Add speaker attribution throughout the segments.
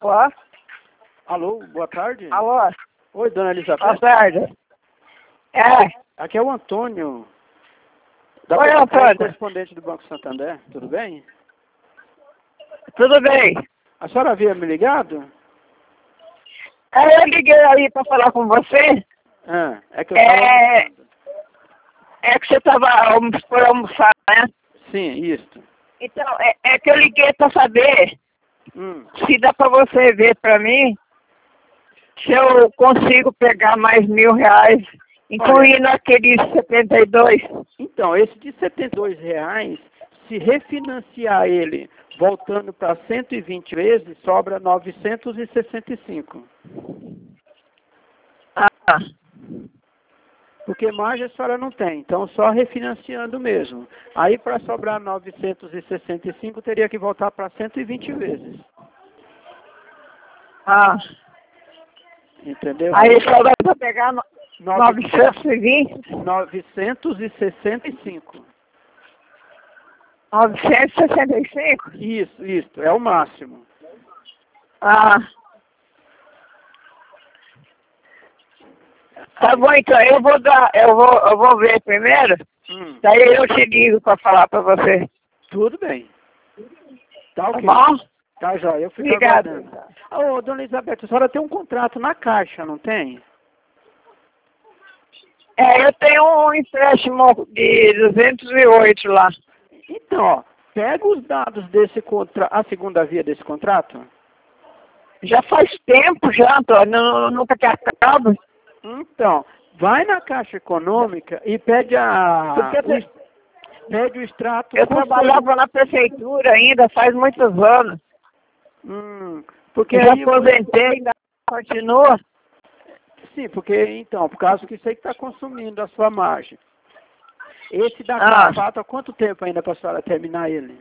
Speaker 1: Ó,
Speaker 2: Alô, boa tarde.
Speaker 1: alô,
Speaker 2: Oi, dona Elizabeth.
Speaker 1: boa tarde. É,
Speaker 2: Aqui é o Antônio,
Speaker 1: oi, Antônio,
Speaker 2: correspondente do Banco Santander. Tudo bem?
Speaker 1: tudo bem?
Speaker 2: A senhora havia me ligado?
Speaker 1: Eu liguei aí para falar com você.
Speaker 2: É que eu estava almoçando.
Speaker 1: É que você estava por almoçar, né?
Speaker 2: Sim, isso.
Speaker 1: Então, é que eu liguei para saber
Speaker 2: Hum.
Speaker 1: se dá para você ver para mim se eu consigo pegar mais R$ 1.000, incluindo aqueles 72.
Speaker 2: Então, esse de R$ 72, se refinanciar ele voltando para 120 vezes, sobra 965.
Speaker 1: Ah,
Speaker 2: Porque margem a senhora não tem, então só refinanciando mesmo. Aí para sobrar 965 teria que voltar para 120 vezes.
Speaker 1: ah.
Speaker 2: Entendeu?
Speaker 1: Aí só dá para pegar 920?
Speaker 2: 965.
Speaker 1: 965?
Speaker 2: Isso, é o máximo.
Speaker 1: Ah. Tá bom, então eu vou ver primeiro, daí eu te ligo para falar para você.
Speaker 2: Tudo bem. Tá
Speaker 1: Tá
Speaker 2: ok.
Speaker 1: bom?
Speaker 2: Tá, jóia. Eu fico
Speaker 1: Obrigado.
Speaker 2: aguardando. Ô, dona Elizabeth, a senhora tem um contrato na Caixa, não tem?
Speaker 1: Eu tenho um empréstimo de 208 lá.
Speaker 2: Então, ó, pega os dados desse contrato, a segunda via desse contrato.
Speaker 1: Já faz tempo já, Antônio, nunca que acaba.
Speaker 2: Então, vai na Caixa Econômica e pede pede o extrato.
Speaker 1: Eu trabalhava na prefeitura ainda faz muitos anos.
Speaker 2: Porque
Speaker 1: Eu já
Speaker 2: aí,
Speaker 1: aposentei, ainda continua.
Speaker 2: sim, porque então, por causa que isso aí está consumindo a sua margem. Esse da falta quanto tempo ainda para a senhora terminar ele?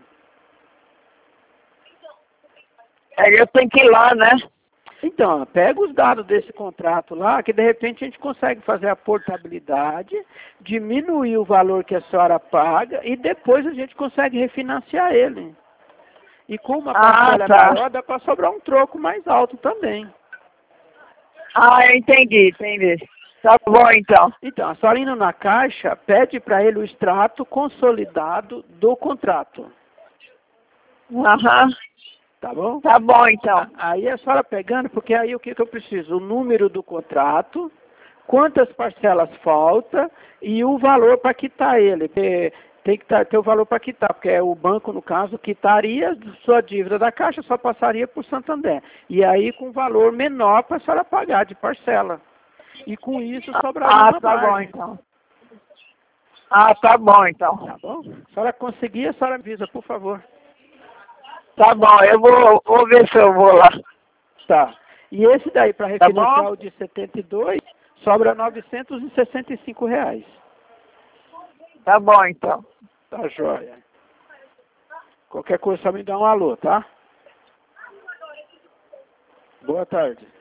Speaker 1: Eu tenho que ir lá, né?
Speaker 2: Então, pega os dados desse contrato lá, que de repente a gente consegue fazer a portabilidade, diminuir o valor que a senhora paga e depois a gente consegue refinanciar ele. E como a parcela é maior, dá para sobrar um troco mais alto também.
Speaker 1: Eu entendi. Tá bom, então.
Speaker 2: Então, a senhora indo na Caixa, pede para ele o extrato consolidado do contrato.
Speaker 1: Aham.
Speaker 2: Tá bom?
Speaker 1: Tá bom, então.
Speaker 2: Aí a senhora pegando, porque aí o que eu preciso? O número do contrato, quantas parcelas falta e o valor para quitar ele. Tem que ter o valor para quitar, porque o banco, no caso, quitaria sua dívida da Caixa, só passaria por Santander. E aí com valor menor para a senhora pagar de parcela. E com isso sobraria uma
Speaker 1: tá
Speaker 2: margem.
Speaker 1: bom, então. Tá bom, então.
Speaker 2: Tá bom? Se a senhora conseguir, a senhora avisa, por favor.
Speaker 1: Tá bom, eu vou ver se eu vou lá.
Speaker 2: Tá. E esse daí, para
Speaker 1: Tá
Speaker 2: refinanciar
Speaker 1: bom?
Speaker 2: o de 72, sobra R$ 965.
Speaker 1: Tá bom, então.
Speaker 2: Tá joia. Qualquer coisa só me dá um alô, tá? Boa tarde.